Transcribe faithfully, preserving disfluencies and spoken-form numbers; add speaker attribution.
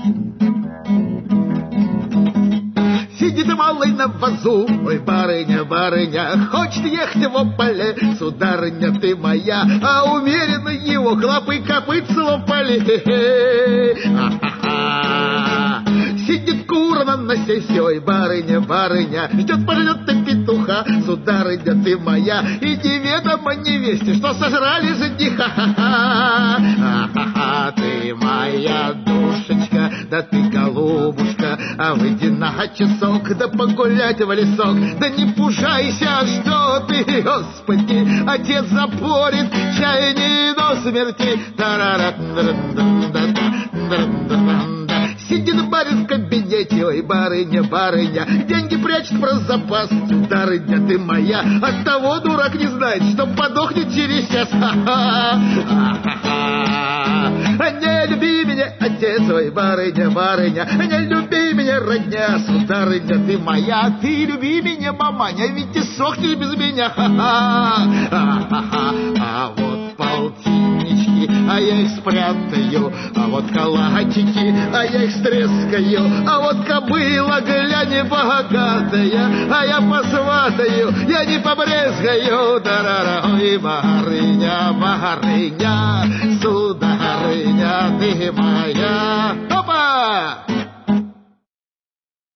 Speaker 1: Сидит малый на вазу, ой, барыня, барыня, хочет ехать в поле, сударыня ты моя, а умеренно его хлопы копытца в поле. Сидит кура на сесе, ой, барыня, барыня, ждет, пождет ты петуха, сударыня ты моя, и неведомо невесте, что сожрали жениха. Ты моя душечка, да ты голубушка, а выйди на часок, да погулять в лесок, да не пужайся, что ты, Господи, отец запорит, чай не до смерти. Сидит барин в кабинете, ой, барыня, барыня, деньги прячет про запас, сударыня ты моя, от того дурак не знает, что подохнет через час. Не люби меня, отец, ой, барыня, барыня, не люби меня, родня, сударыня ты моя, ты люби меня, маманя, ведь ты сохнешь без меня. А вот полтиннички, а я их спрятаю, а вот калачики, а я их стрескаю, а вот кобыла, глянь, богатая, а я посватаю, я не побрезгаю. Дарара, ой, барыня, барыня, сударыня ты моя. Опа!